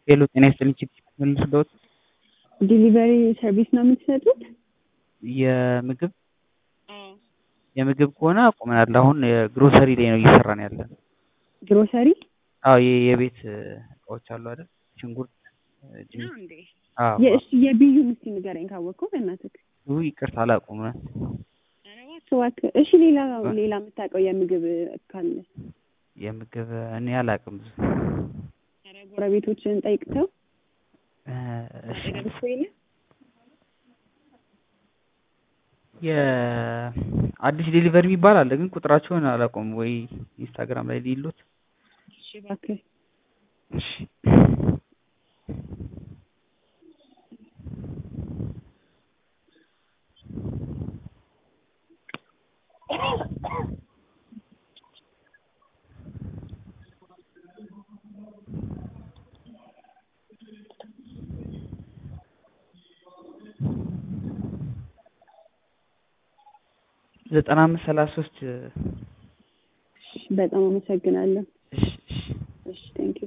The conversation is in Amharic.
ሄሎ ጤና ይስጥልኝ ቺፕ መልስዶት ዲሊቨሪ ሰርቪስ ነው የምትሰጡት? የምግብ የምግብ ከሆነ አቁመናል። አሁን የግሮሰሪ ላይ ነው እየሰራን ያለን። ግሮሰሪ? አዎ የቤት እቃዎች አሉ አይደል? ሽንኩርት፣ እንዴ? አዎ የእሱ የቢዩን እስኪ ንገረኝ ካወቅከው በእናትህ። ይቅርታ አላውቅም። እባክህ እሺ፣ ሌላ የምታውቀው የምግብ ካለ? የምግብ እኔ አላውቅም። ኧረ ጎረቤቶችን ጠይቅተው። እሺ ደርሶ የለ የአዲስ ዴሊቨሪ የሚባል አለ፣ ግን ቁጥራቸውን አላውቀውም። ወይ ኢንስታግራም ላይ ሊሉት። እሺ እባክህ። እሺ 9533 በጣም አመሰግናለሁ። እሺ እሺ ቴንክ ዩ